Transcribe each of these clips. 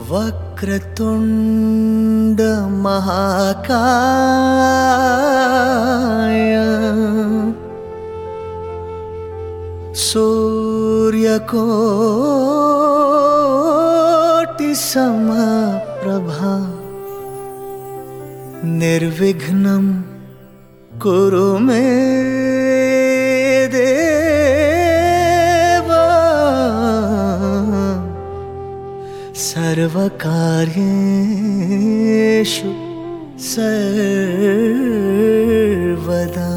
वक्रतुंड महाकाय सूर्यकोटि समप्रभा निर्विघ्नं कुरु मे देव सर्वकार्येषु सर्वदा।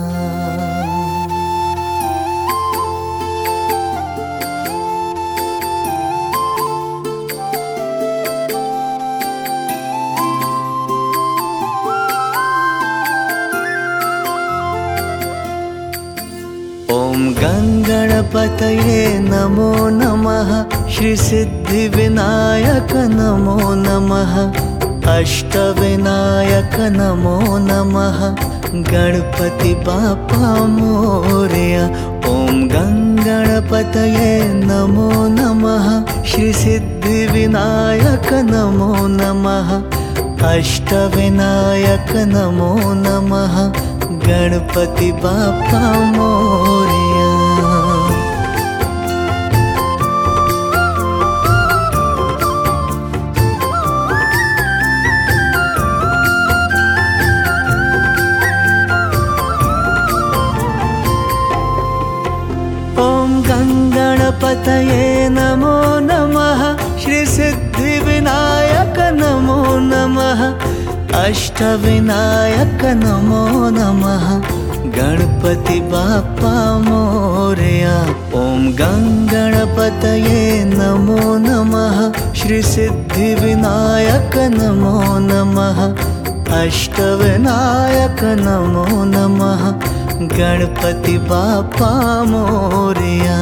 ओम गंगणपतये नमो नमः। श्री सिद्धिविनायक नमो नमः। अष्टविनायक नमो नमः। गणपति बाप्पा मोरया। ओम गंगणपतये नमो नमः। श्री सिद्धिविनायक नमो नमः। अष्टविनायक नमो नमः। गणपति बाप्पा मोरया। ओम गंगणपतये नमो नमः। श्री सिद्धिविनायक नमो नमः। अष्टविनायक नमो नमः। गणपति बाप्पा मोरया। ओम गंगणपतये नमो नमः। श्री सिद्धिविनायक नमो नमः। अष्टविनायक नमो नमः। गणपति बाप्पा मोरया।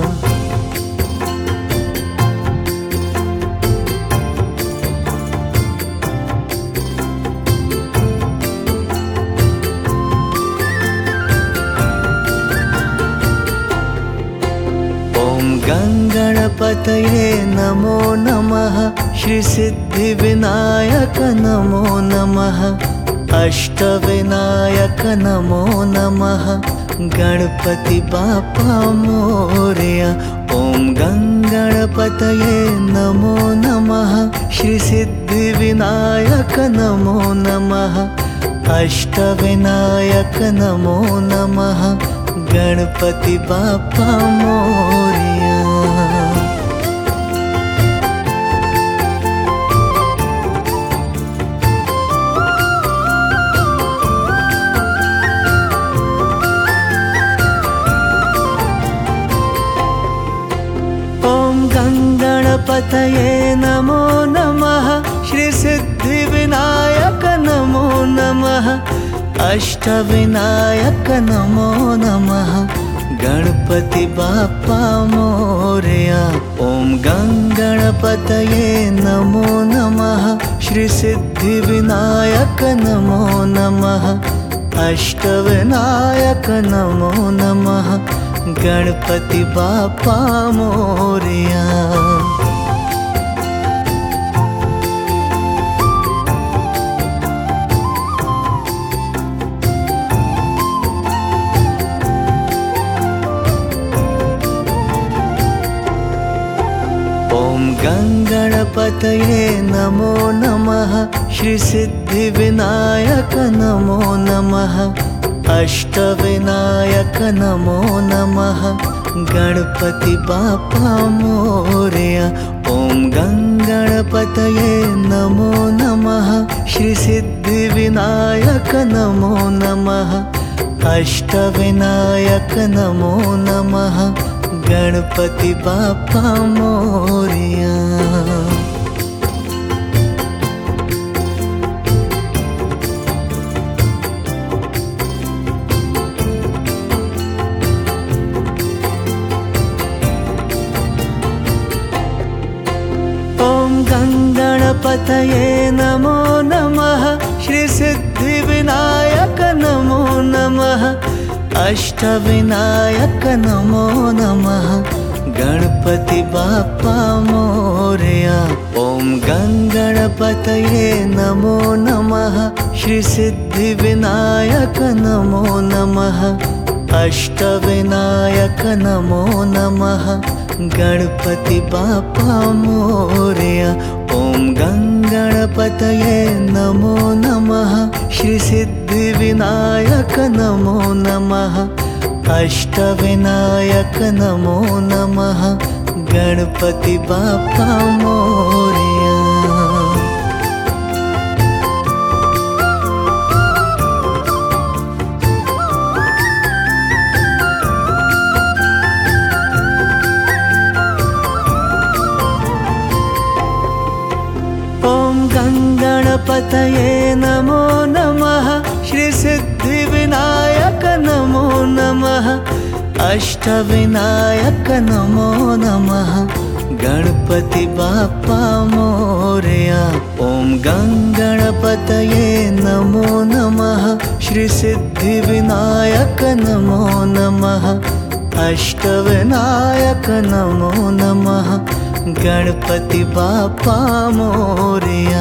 गंगणपतये नमो नमः। श्री सिद्धिविनायक नमो नमः। अष्टविनायक नमो नमः। गणपति बाप्पा मोरया। ओम गंगणपतये नमो नमः। श्री सिद्धिविनायक नमो नमः। अष्टविनायक नमो नमः। गणपति बाप्पा मोरया। ओम गंगणपतये नमो नमः। श्री सिद्धिविनायक नमो नमः। अष्टविनायक नमो नमः। गणपति बाप्पा मोरया। ओम गंगणपतये नमो नमः। श्री सिद्धिविनायक नमो नमः। अष्टविनायक नमो नमः। गणपति बाप्पा मोरया। ओम गंगणपतये नमो नमः। श्री सिद्धिविनायक नमो नमः। अष्टविनायक नमो नमः। गणपति बाप्पा मोरया। ओम गंगणपतये नमो नमः। श्री सिद्धिविनायक नमो नमः। अष्टविनायक नमो नमः। गणपति बाप्पा मोरया। ओम गंगणपतये नमो नमः। श्री सिद्धिविनायक नमो नमः। अष्टविनायक नमो नमः। गणपति बाप्पा मोरया। ओम गंगणपतये नमो नमः। श्री सिद्धि विनायक नमो नमः। अष्टविनायक नमो नमः। गणपति बाप्पा मोरया। ओम गंगणपतये नमो नमः। श्री सिद्धि विनायक नमो नमः। अष्टविनायक नमो नमः। गणपति बाप्पा मोरया। ओम गंगणपतये नमो नमः। श्री सिद्धि विनायक नमो नमः। अष्टविनायक नमो नमः। गणपति बाप्पा मोरया। ओम गंगणपतये नमो नमः। श्री सिद्धि विनायक नमो नमः। अष्टविनायक नमो नमः। गणपति बाप्पा मोरया।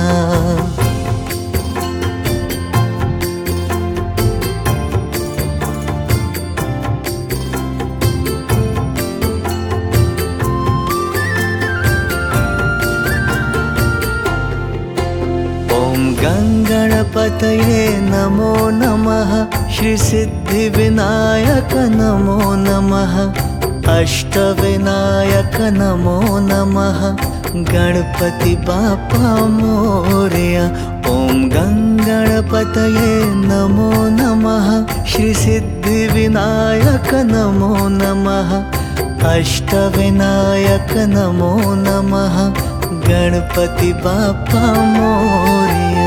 ओम गंगणपतये नमो नमः। श्री सिद्धि विनायक नमो नमः। अष्टविनायक नमो नमः। गणपति बाप्पा मोरया। ओम गंगणपतये नमो नमः। श्री सिद्धि विनायक नमो नमः। अष्टविनायक नमो नमः। गणपति बाप्पा मोरया।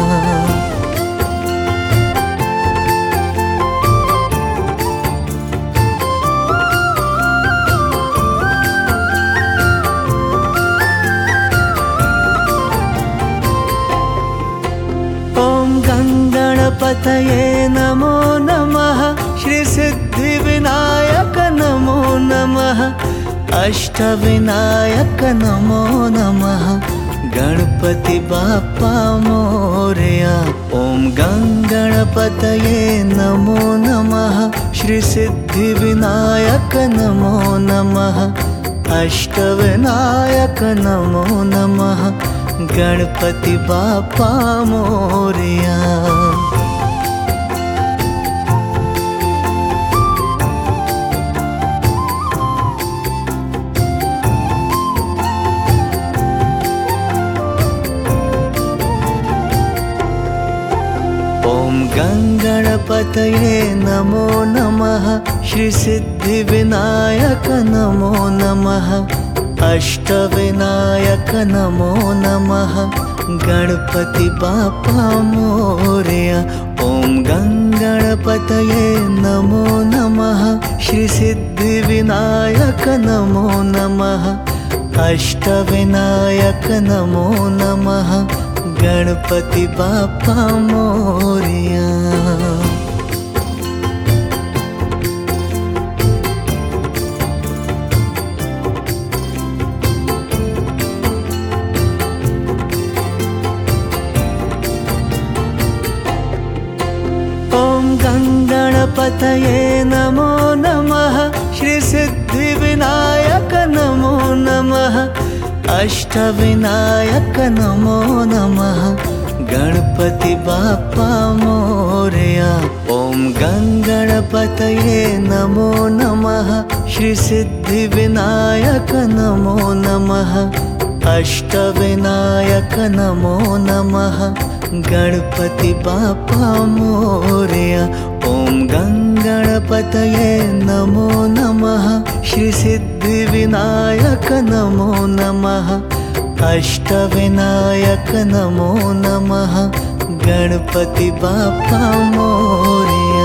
ओम गंगणपतये नमो नमः। श्री सिद्धि विनायक नमो नमः। अष्टविनायक नमो नमः। गणपति बाप्पा मोरया। ओम गंगणपतये नमो नमः। श्री सिद्धि विनायक नमो नमः। अष्टविनायक नमो नमः। गणपति बाप्पा मोरया। ओम गंगणपतये नमो नमः। श्री सिद्धि विनायक नमो नमः। अष्टविनायक नमो नमः। गणपति बाप्पा मोरया। ओम गंगणपतये नमो नमः। श्री सिद्धि विनायक नमो नमः। अष्टविनायक नमो नमः। गणपति बाप्पा मोरया। ओम गंगणपतये नमो नमः। श्री सिद्धि विनायक नमो नमः। अष्टविनायक नमो नमः। गणपति बाप्पा मोरया। ओम गंगणपतये नमो नमः। श्री सिद्धि विनायक नमो नमः। अष्टविनायक नमो नमः। गणपति बाप्पा मोरया। ओम गंगणपतये नमो नमः। श्री सिद्धि विनायक नमो नमः। अष्टविनायक नमो नमः। गणपति बाप्पा मोरया।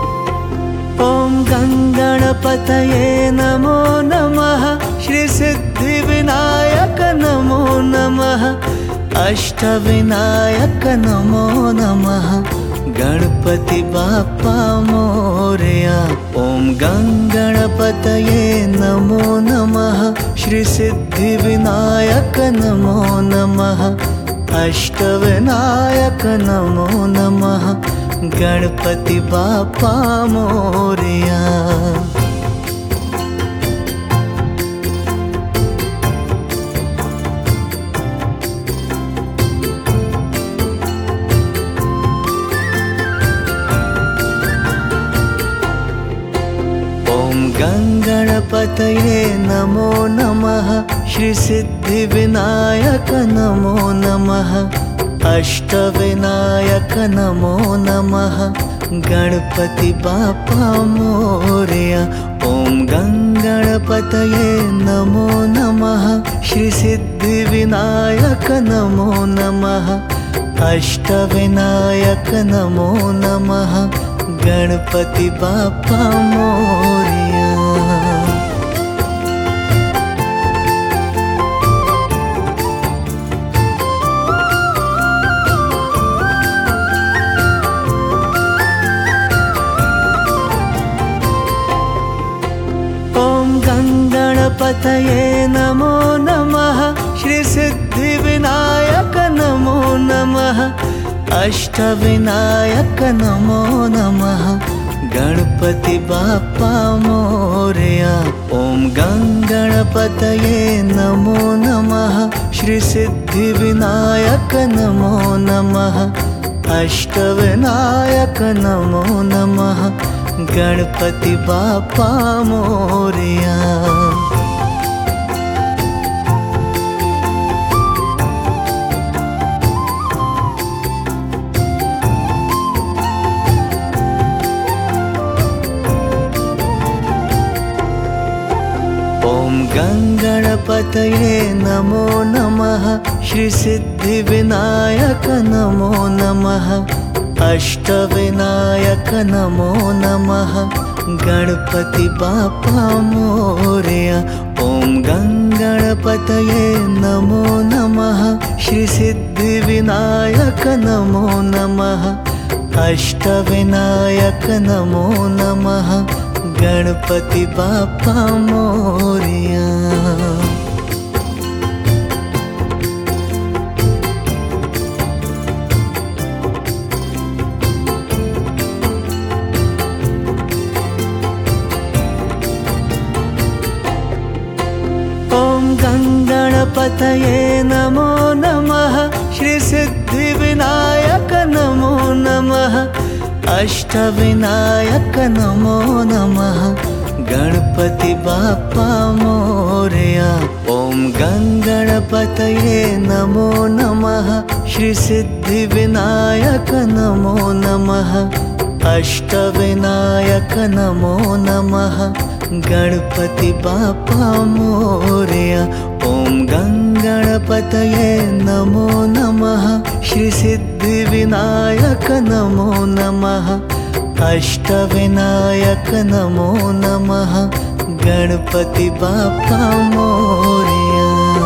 गणपतये नमो नमः। श्री सिद्धि अष्टविनायक नमो नमः गणपति बाप्पा मोरया। ओम गंगणपतये नमो नमः श्री सिद्धि विनायक नमो नमः अष्टविनायक नमो नमः गणपति बाप्पा मोरया। गंगणपतये नमो नमः श्री सिद्धि विनायक नमो नमः अष्टविनायक नमो नमः गणपति बाप्पा मोरया। ओम गंगणपतये नमो नमः श्री सिद्धि विनायक नमो नमः अष्टविनायक नमो नमः गणपति बाप्पा मोरया। गणपतये नमो नमः श्री सिद्धि विनायक नमो नमः अष्टविनायक नमो नमः गणपति बाप्पा मोरया। ओम गंगणपतये नमो नमः श्री सिद्धि विनायक नमो नमः अष्टविनायक नमो नमः गणपति बाप्पा मोरया। ओम गंगणपतये नमो नमः श्री सिद्धि विनायक नमो नमः अष्टविनायक नमो नमः गणपति बाप्पा मोरया। ओम गंगणपतये नमो नमः श्री सिद्धि विनायक नमो नमः अष्टविनायक नमो नमः गणपति बाप्पा मोरया। गंगणपतये नमो नमः श्री सिद्धि विनायक नमो नमः अष्टविनायक नमो नमः गणपति बाप्पा मोरया। ओम गंगणपतये नमो नमः श्री सिद्धि विनायक नमो नमः अष्टविनायक नमो नमः गणपति बाप्पा मोरया। ओम गंगणपतये नमो नमः श्री सिद्धि विनायक नमो नमः अष्टविनायक नमो नमः गणपति बाप्पा मोरया।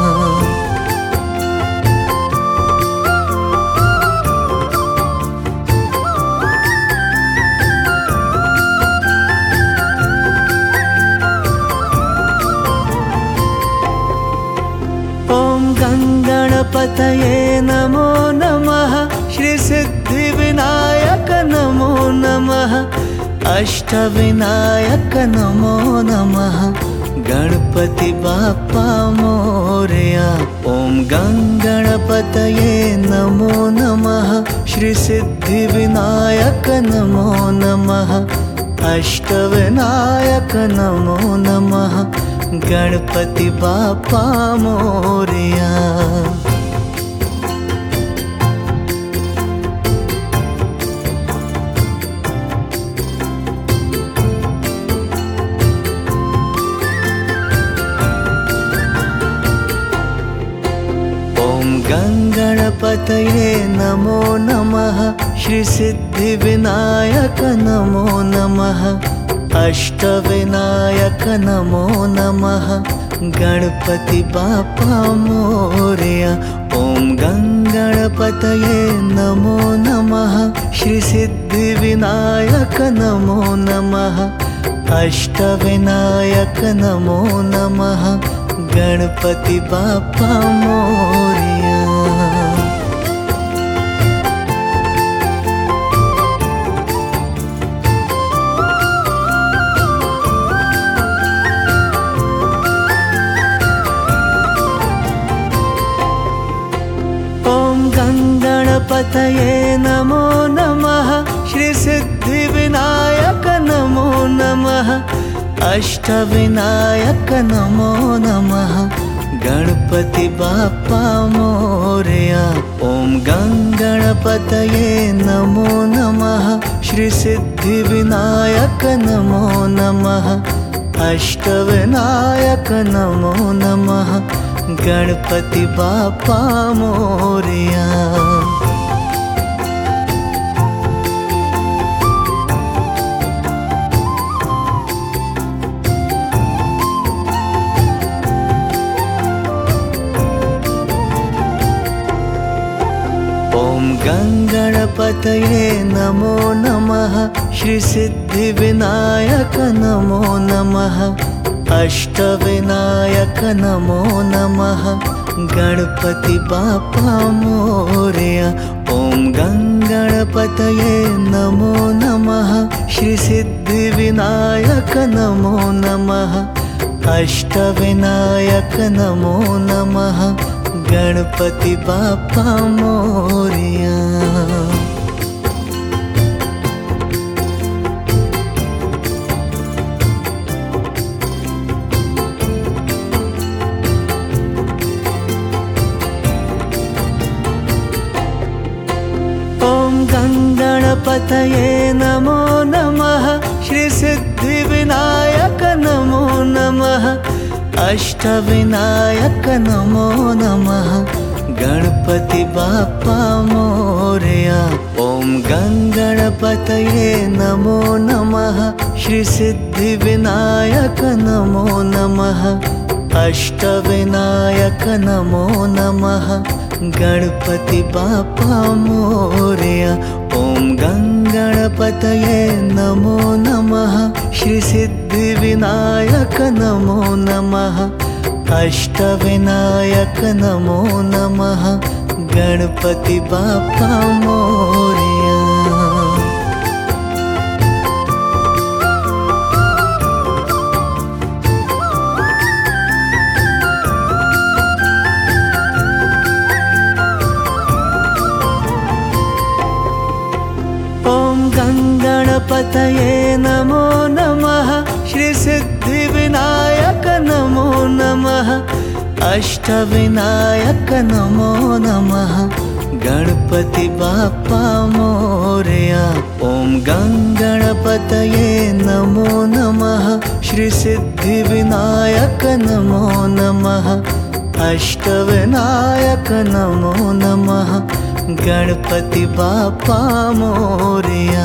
गंगणपतये नमो नमः श्री सिद्धि विनायक नमो नमः अष्टविनायक नमो नमः गणपति बाप्पा मोरया। ओम गंगणपतये नमो नमः श्री सिद्धि विनायक नमो नमः अष्टविनायक नमो नमः गणपति बाप्पा मोरया। गणपतये नमो नमः श्री सिद्धि विनायक नमो नमः अष्टविनायक नमो नमः गणपति बाप्पा मोरया। ॐ गङ्गणपतये नमो नमः। श्रीसिद्धिविनायक नमो नमः। अष्टविनायक नमो नमः। गणपति बाप्पा मोरया। गणपतये नमो नमः। श्रीसिद्धिविनायक नमो नमः। अष्टविनायक नमो नमः। गणपति बाप्पा मोरया। ॐ गणपतये नमो नमः। श्रीसिद्धिविनायक नमो नमः। अष्टविनायक नमो नमः। गणपति बाप्पा मोरया। ॐ गणपतये नमो नमः। श्रीसिद्धिविनायक नमो नमः। अष्टविनायक नमो नमः। गणपति बाप्पा मोरया। ॐ गणपतये नमो नमः। श्रीसिद्धिविनायक नमो नमः। अष्टविनायक नमो नमः। गणपति बाप्पा मोरया। गणपतये नमो नमः। श्रीसिद्धिविनायक नमो नमः। अष्टविनायक नमो नमः। गणपति बाप्पा मोरया। ॐ गणपतये नमो नमः। श्रीसिद्धिविनायक नमो नमः। अष्टविनायक नमो नमः। गणपति बाप्पा मोरया। ॐ गणपतये नमो नमः। श्रीसिद्धिविनायक नमो नमः। अष्टविनायक नमो नमः। गणपति बाप्पा मोरया। गणपतये नमो नमः। श्रीसिद्धिविनायक नमो नमः। अष्टविनायक नमो नमः। गणपति बाप्पा मोरया। ॐ गणपतये नमो नमः। श्रीसिद्धिविनायक नमो नमः। अष्टविनायक नमो नमः। गणपति बाप्पा मोरया।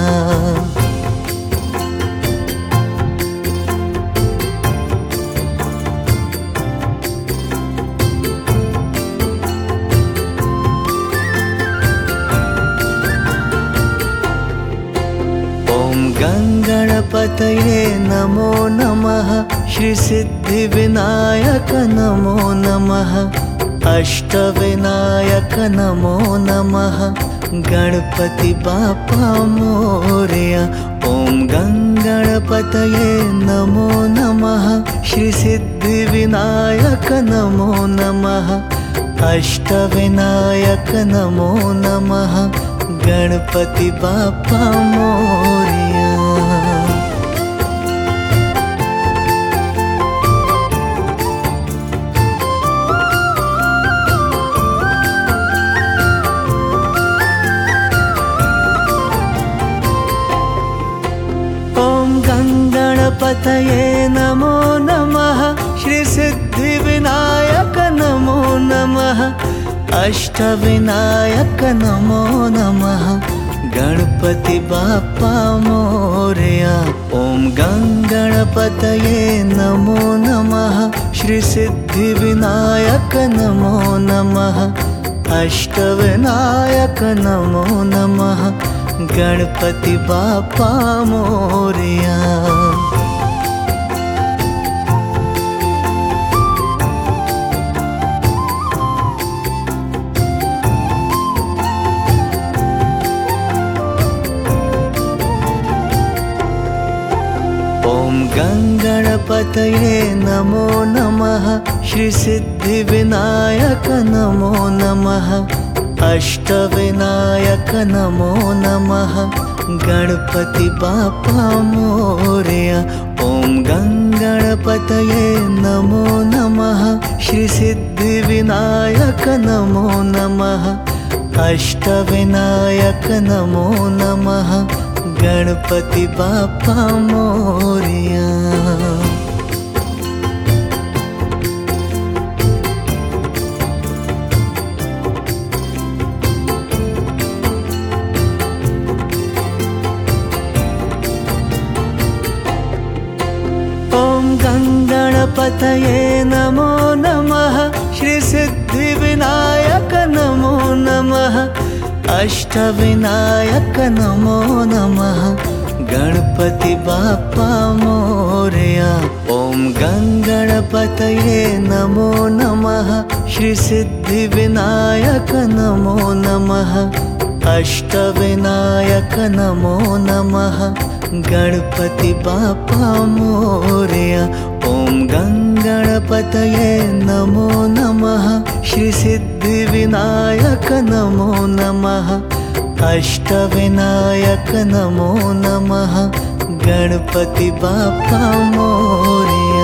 गणपतये नमो नमः। श्रीसिद्धिविनायक नमो नमः। अष्टविनायक नमो नमः। गणपति बाप्पा मोरया। ॐ गणपतये नमो नमः। श्रीसिद्धिविनायक नमो नमः। अष्टविनायक नमो नमः। गणपति बाप्पा मोरया। गणपतये नमो नमः। श्रीसिद्धिविनायक नमो नमः। अष्टविनायक नमो नमः। गणपति बाप्पा मोरया। ॐ गणपतये नमो नमः। श्रीसिद्धिविनायक नमो नमः। अष्टविनायक नमो नमः गणपति बाप्पा मोरया। ओम गंगणपतये नमो नमः श्री सिद्धि विनायक नमो नमः अष्टविनायक नमो नमः गणपति बाप्पा मोरया। ओम गंगणपतये नमो नमः श्री सिद्धि विनायक नमो नमः अष्टविनायक नमो नमः गणपति बाप्पा मोरया। ओम गंगणपतये नमो नमः श्री सिद्धि विनायक नमो नमः अष्टविनायक नमो नमः गणपति बाप्पा मोरया। ओम गंगणपतये नमो नमः श्री सिद्धि विनायक नमो नमः अष्टविनायक नमो नमः गणपति बाप्पा मोरया। ओम गंगणपतये नमो नमः श्री सिद्धि विनायक नमो नमः अष्टविनायक नमो नमः गणपति बाप्पा मोरया।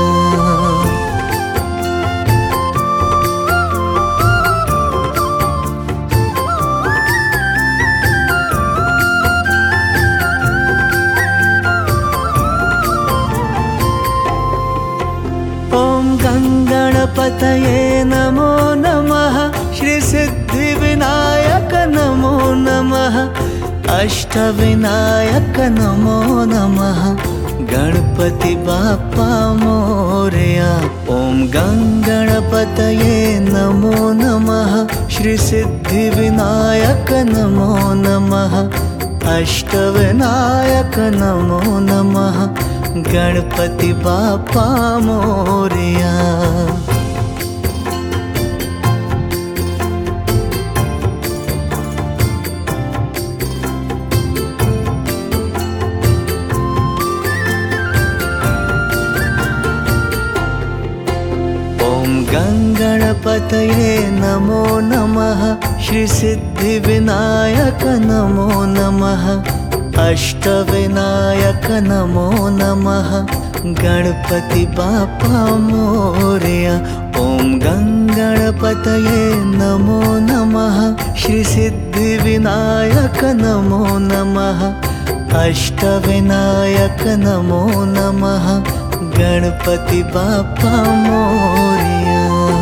ओम गंगणपतये नमो नमः श्री सिद्धि विनायक नमो नमः अष्टविनायक नमो नमः गणपति बाप्पा मोरया। ओम गंगणपतये नमो नमः श्री सिद्धि विनायक नमो नमः अष्टविनायक नमो नमः गणपति बाप्पा मोरया। ओम गंगणपतये नमो नमः श्री सिद्धि विनायक नमो नमः अष्टविनायक नमो नमः गणपति बाप्पा मोरया। ओम गंगणपतये नमो नमः श्री सिद्धि विनायक नमो नमः अष्टविनायक नमो नमः गणपति बाप्पा मोरया।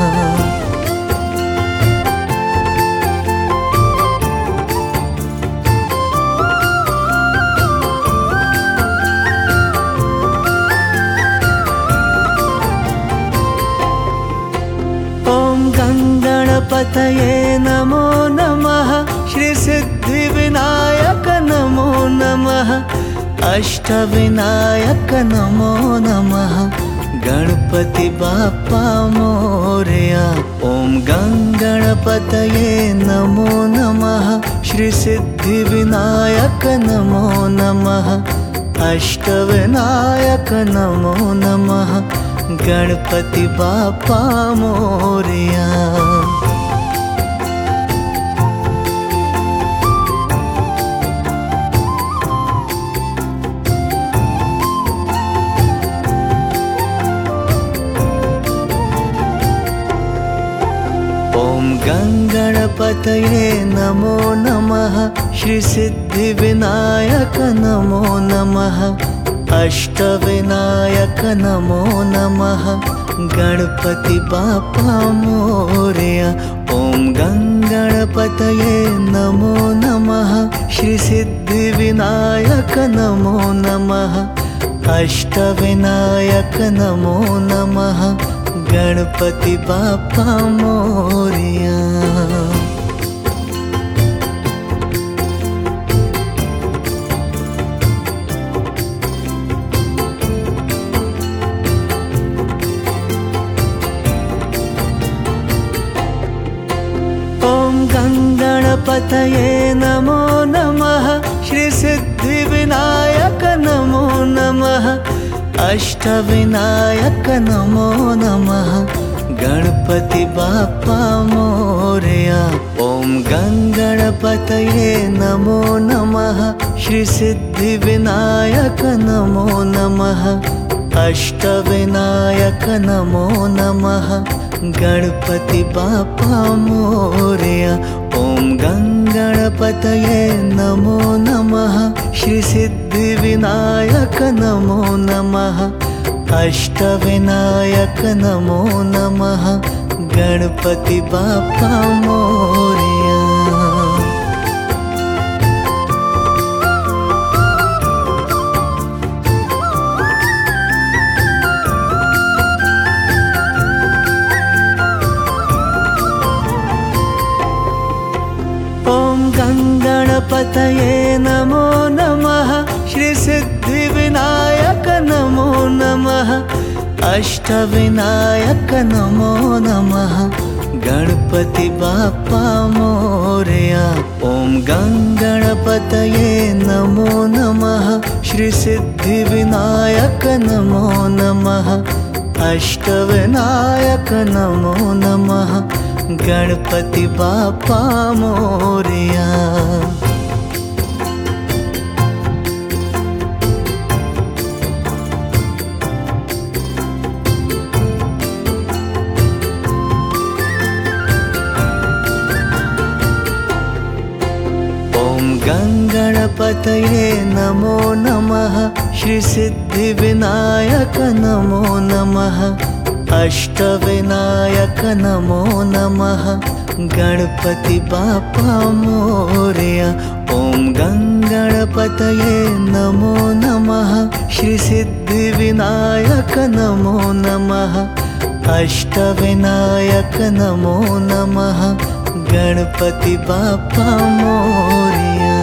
ओम गंगणपतये नमो नमः श्री सिद्धि विनायक नमो नमः अष्टविनायक नमो नमः गणपति बाप्पा मोरया। ओम गंगणपतये नमो नमः श्री सिद्धि विनायक नमो नमः अष्टविनायक नमो नमः गणपति बाप्पा मोरया। ओम गंगणपतये नमो नमः श्री सिद्धि विनायक नमो नमः अष्टविनायक नमो नमः गणपति बाप्पा मोरया। ओम गंगणपतये नमो नमः श्री सिद्धि विनायक नमो नमः अष्टविनायक नमो नमः गणपति बाप्पा मोरया। गङ्गणपतये नमो नमः। श्रीसिद्धिविनायक नमो नमः। अष्टविनायक नमो नमः। गणपति बाप्पा मोरया। ॐ गङ्गणपतये नमो नमः। श्रीसिद्धिविनायक नमो नमः। अष्टविनायक नमो नमः। गणपति बाप्पा मोरया। ॐ गङ्गणपतये नमो नमः। श्रीसिद्धिविनायक नमो नमः। अष्टविनायक नमो नमः। गणपति बाप्पा मोरया। गणपतये नमो नमः। श्रीसिद्धिविनायक नमो नमः। अष्टविनायक नमो नमः। गणपति बाप्पा मोरया। ॐ गङ्गणपतये नमो नमः। श्रीसिद्धिविनायक नमो नमः। अष्टविनायक नमो नमः। गणपति बाप्पा मोरया। गङ्गणपतये नमो नमः। श्रीसिद्धिविनायक नमो नमः। अष्टविनायक नमो नमः। गणपति बाप्पा मोरया। ॐ गङ्गणपतये नमो नमः। श्रीसिद्धिविनायक नमो नमः। अष्टविनायक नमो नमः। गणपति बाप्पा मोरया।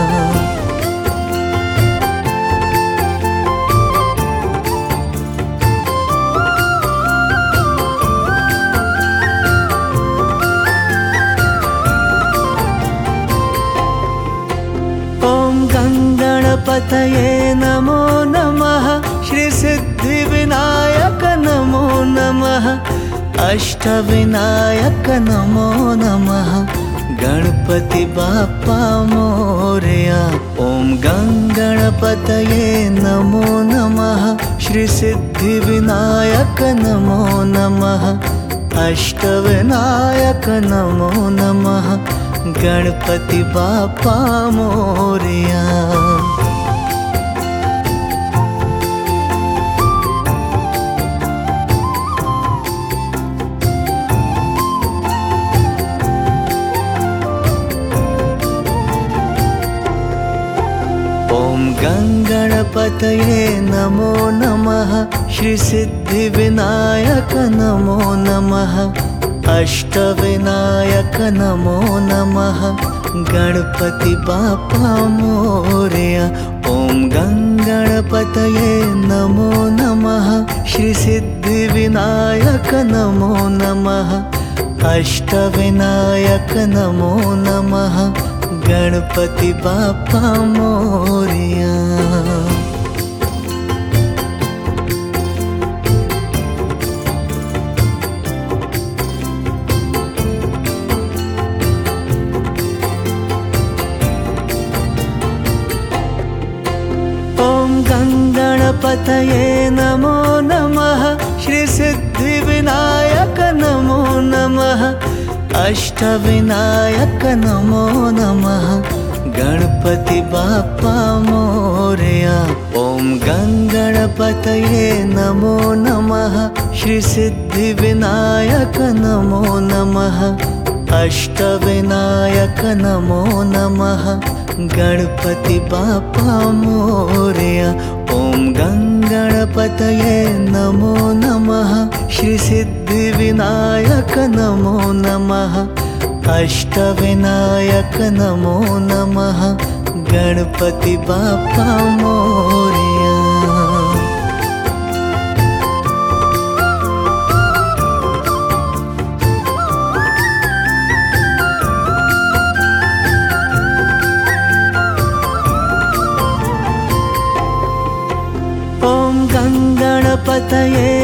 गणपतये नमो नमः। श्रीसिद्धिविनायक नमो नमः। अष्टविनायक नमो नमः। गणपति बाप्पा मोरया। ॐ गङ्गणपतये नमो नमः। श्रीसिद्धिविनायक नमो नमः। अष्टविनायक नमो नमः। गणपति बाप्पा मोरया। गङ्गणपतये नमो नमः। श्रीसिद्धिविनायक नमो नमः। अष्टविनायक नमो नमः। गणपति बाप्पा मोरया। ॐ गङ्गणपतये नमो नमः। श्रीसिद्धिविनायक नमो नमः। अष्टविनायक नमो नमः। गणपति बाप्पा मोरया। गणपतये नमो नमः। श्रीसिद्धिविनायक नमो नमः। अष्टविनायक नमो नमः। गणपति बाप्पा मोरया। ॐ गङ्गणपतये नमो नमः। श्रीसिद्धिविनायक नमो नमः। अष्टविनायक नमो नमः। गणपति बाप्पा मोरया। ॐ गङ्गणपतये नमो नमः। श्रीसिद्धिविनायक नमो नमः। अष्टविनायक नमो नमः। गणपति बाप्पा मोरया।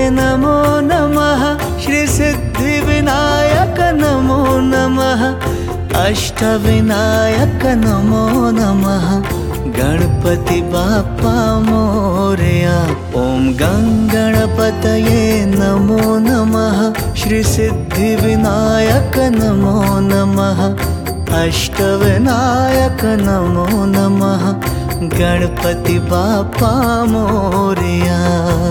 नमो नमः। श्री सिद्धिविनायक नमो नमः। अष्टविनायक नमो नमः। गणपति बाप्पा मोरया। ओम गंगणपतये नमो नमः। श्री सिद्धिविनायक नमो नमः। अष्टविनायक नमो नमः। गणपति बाप्पा मोरया।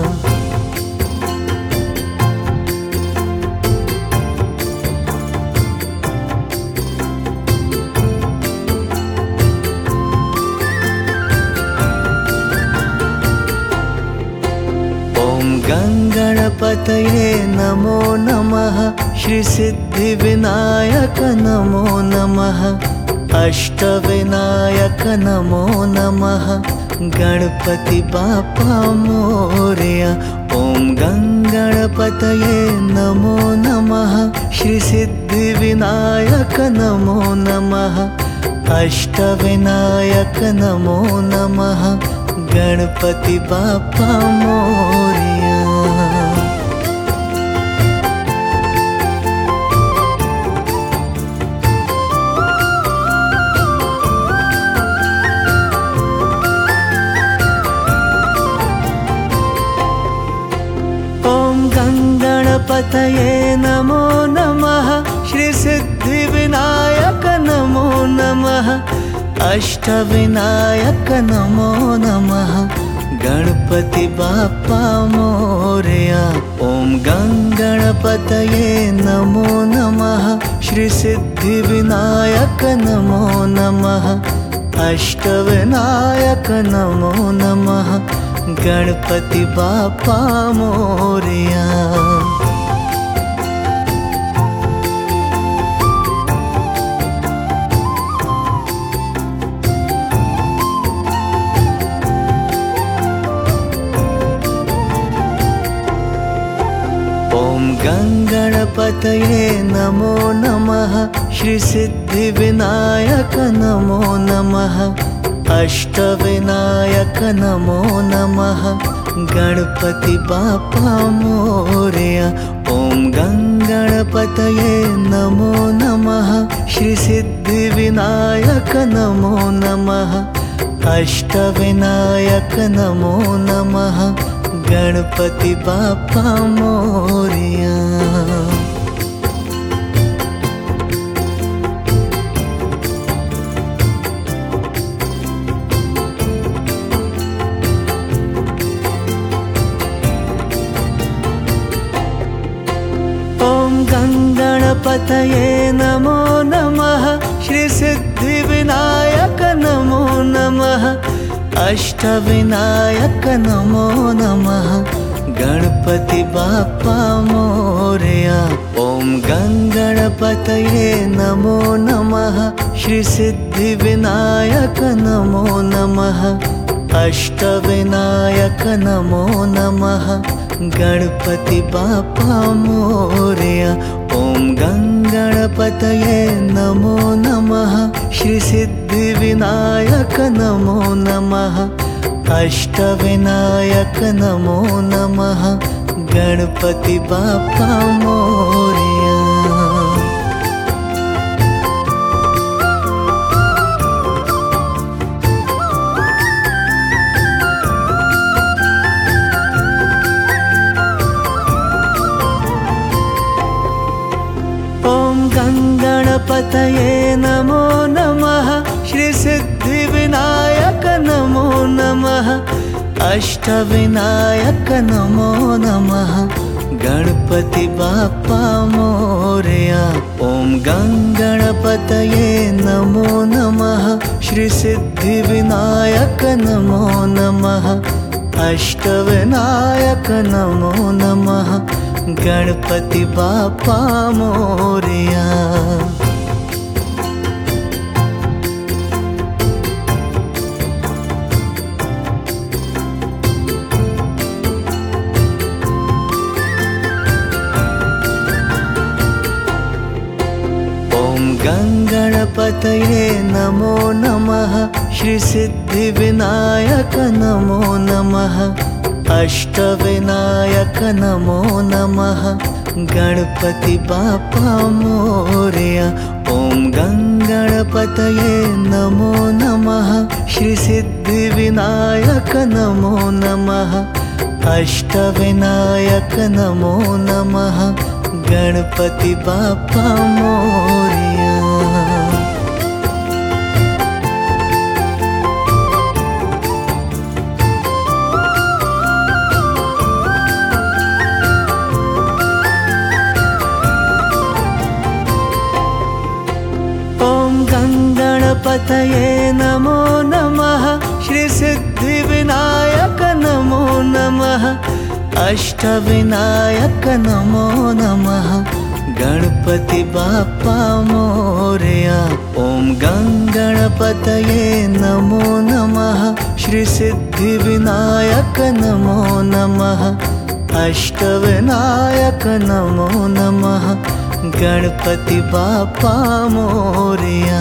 गंगणपतये नमो नमः। श्री सिद्धिविनायक नमो नमः। अष्टविनायक नमो नमः। गणपति बाप्पा मोरया। ओम गंगणपतये नमो नमः। श्री सिद्धिविनायक नमो नमः। अष्टविनायक नमो नमः। गणपति बाप्पा मोरया। ओम गंगणपतये नमो नमः। श्री सिद्धिविनायक नमो नमः। अष्टविनायक नमो नमः। गणपति बाप्पा मोरया। ओम गंगणपतये नमो नमः। श्री सिद्धिविनायक नमो नमः। अष्टविनायक नमो नमः। गणपति बाप्पा मोरया। ओम गंगणपतये नमो नमः। श्री सिद्धिविनायक नमो नमः। अष्टविनायक नमो नमः। गणपति बाप्पा मोरया। ओम गंगणपतये नमो नमः। श्री सिद्धिविनायक नमो नमः। अष्टविनायक नमो नमः। गणपति बाप्पा मोरया। ओम गंगणपतये नमो नमः। श्री सिद्धिविनायक नमो नमः। अष्टविनायक नमो नमः। गणपति बाप्पा मोरया। ओम गंगणपतये नमो नमः। श्री सिद्धिविनायक नमो नमः। अष्टविनायक नमो नमः। गणपति बाप्पा मोरया। ओम गंगणपतये नमो नमः। श्री सिद्धिविनायक नमो नमः। अष्टविनायक नमो नमः। गणपति बाप्पा मोरया। गंगणपतये नमो नमः। श्री सिद्धिविनायक नमो नमः। अष्टविनायक नमो नमः। गणपति बाप्पा मोरया। ओम गंगणपतये नमो नमः। श्री सिद्धिविनायक नमो नमः। अष्टविनायक नमो नमः। गणपति बाप्पा मोरया। गणपतये नमो नमः। श्री सिद्धिविनायक नमो नमः। अष्टविनायक नमो नमः गणपति बाप्पा मोरया। ओम गंगणपतये नमो नमः श्री सिद्धि विनायक नमो नमः अष्टविनायक नमो नमः गणपति बाप्पा मोरया। गणपतये नमो नमः श्री सिद्धि विनायक नमो नमः अष्टविनायक नमो नमः गणपति बाप्पा मोरया। ओम गणपतये नमो नमः श्री सिद्धि विनायक नमो नमः अष्टविनायक नमो नमः गणपति बाप्पा मोरया।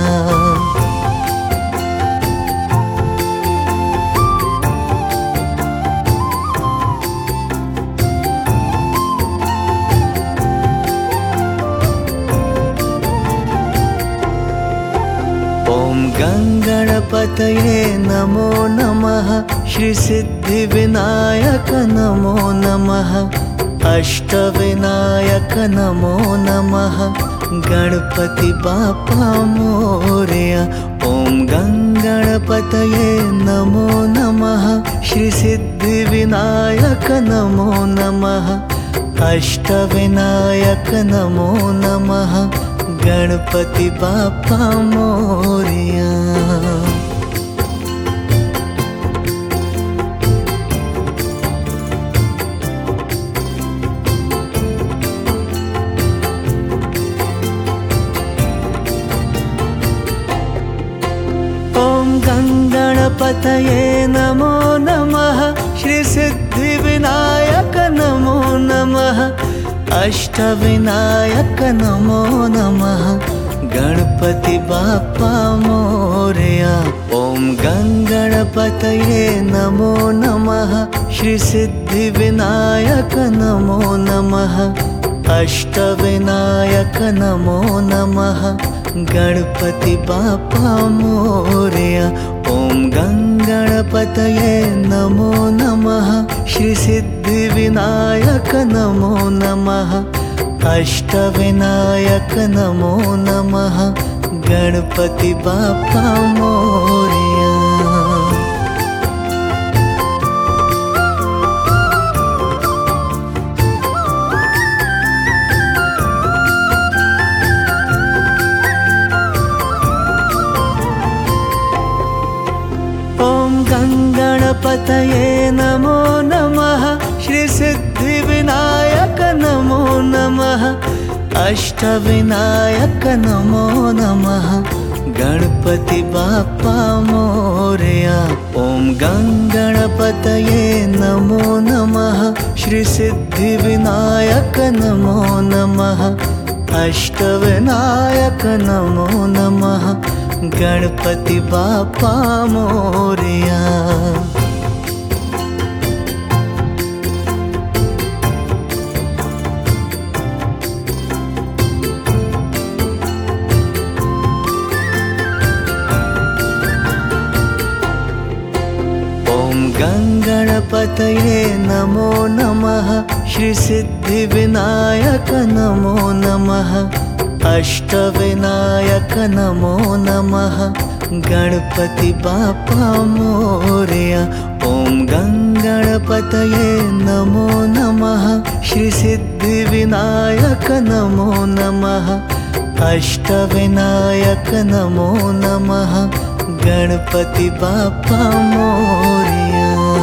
ओम गणपतये नमो नमः श्री सिद्धि विनायक नमो नमः अष्टविनायक नमो नमः गणपति बाप्पा मोरया। ओम गणपतये नमो नमः श्री सिद्धि विनायक नमो नमः अष्टविनायक नमो नमः गणपति बाप्पा मोरया। गणपतये नमो नमः श्री सिद्धि विनायक नमो नमः अष्टविनायक नमो नमः गणपति बाप्पा मोरया। ओम गणपतये नमो नमः श्री सिद्धि विनायक नमो नमः अष्टविनायक नमो नमः गणपति बाप्पा मोरया। ओम गणपतये नमो नमः श्री सिद्धि विनायक नमो नमः अष्टविनायक नमो नमः गणपति बाप्पा मोरया। गणपतये नमो नमः श्री सिद्धि विनायक नमो नमः अष्टविनायक नमो नमः गणपति बाप्पा मोरया। ओम गणपतये नमो नमः श्री सिद्धि विनायक नमो नमः अष्टविनायक नमो नमः गणपति बाप्पा मोरया। ओम गणपतये नमो नमः श्री सिद्धि विनायक नमो नमः अष्टविनायक नमो नमः गणपति बाप्पा मोरया। ओम गणपतये नमो नमः श्री सिद्धि विनायक नमो नमः अष्टविनायक नमो नमः गणपति बाप्पा मोरया।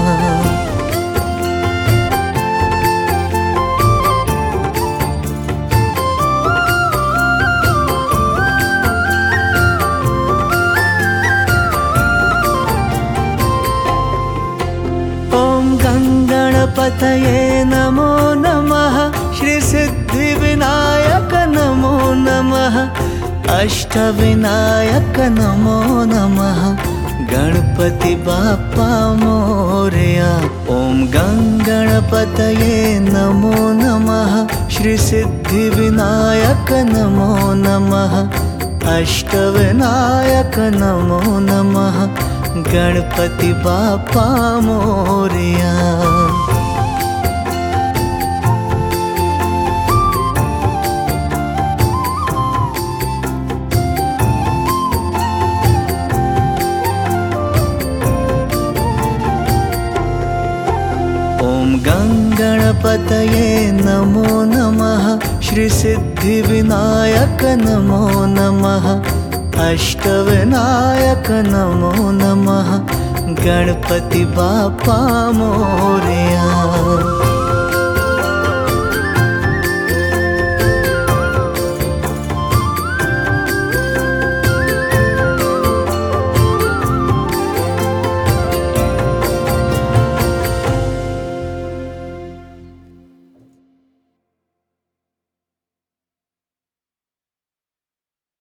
गणपतये नमो नमः श्री सिद्धि विनायक नमो नमः अष्टविनायक नमो नमः गणपति बाप्पा मोरया। ओम गणपतये नमो नमः। श्री सिद्धि विनायक नमो नमः। अष्टविनायक नमो नमः। गणपति बाप्पा मोरया। ओम गणपतये नमो नमः। श्री सिद्धि विनायक नमो नमः। अष्टविनायक नमो नमः। गणपति बाप्पा मोरया।